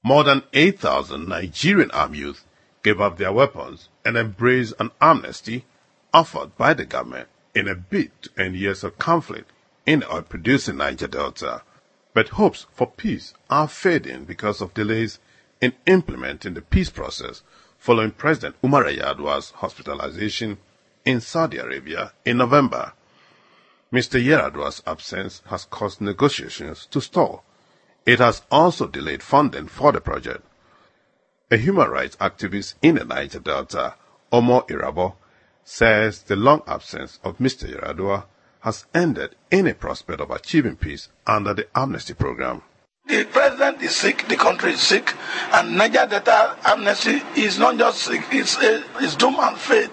More than 8,000 Nigerian armed youth gave up their weapons and embraced an amnesty offered by the government in a bid to end years of conflict in the oil-producing Niger Delta. But hopes for peace are fading because of delays in implementing the peace process following President Umar Yar'Adua's hospitalization in Saudi Arabia in November. Mr. Yar'Adua's absence has caused negotiations to stall. It has also delayed funding for the project. A human rights activist in the Niger Delta, Omar Irabo, says the long absence of Mr. Yar'Adua has ended any prospect of achieving peace under the amnesty program. The president is sick, the country is sick, and Niger Delta amnesty is not just sick, it's doom and fate.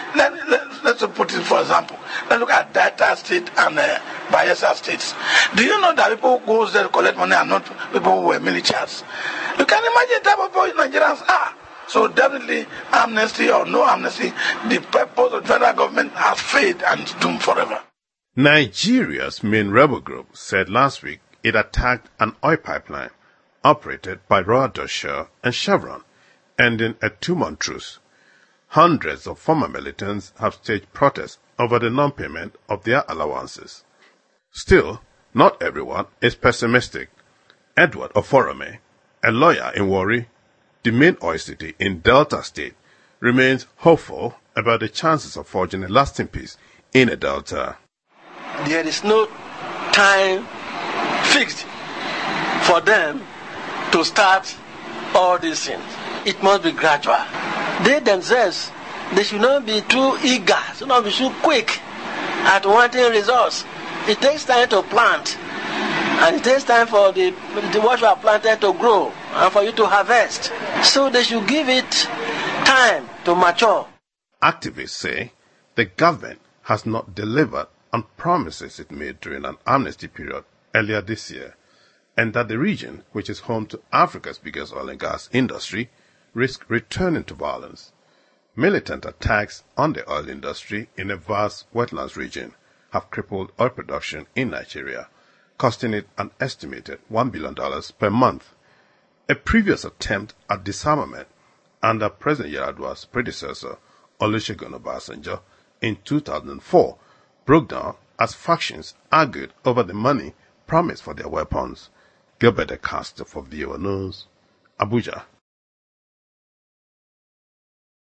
Let's put it for example. Let's look at Delta State and Bayelsa states. Do you know that people who go there to collect money are not people who were militias? You can imagine the type of people Nigerians are. So definitely amnesty or no amnesty, the purpose of the federal government has failed and is doomed forever. Nigeria's main rebel group said last week it attacked an oil pipeline operated by Royal Dutch Shell and Chevron, ending a 2-month truce. Hundreds of former militants have staged protests over the non-payment of their allowances. Still, not everyone is pessimistic. Edward Oforome, a lawyer in Warri, the main oil city in Delta State, remains hopeful about the chances of forging a lasting peace in a Delta. There is no time fixed for them to start all these things. It must be gradual. They themselves, they should not be too eager, should not be too quick at wanting results. It takes time to plant, and it takes time for the what you have planted to grow and for you to harvest. So they should give it time to mature. Activists say the government has not delivered on promises it made during an amnesty period earlier this year, and that the region, which is home to Africa's biggest oil and gas industry, risks returning to violence. Militant attacks on the oil industry in a vast wetlands region have crippled oil production in Nigeria, costing it an estimated $1 billion per month. A previous attempt at disarmament under President Yar'Adua's predecessor, Olusegun Obasanjo, in 2004 broke down as factions argued over the money promised for their weapons. Gilbert Acosta for VOA News, Abuja.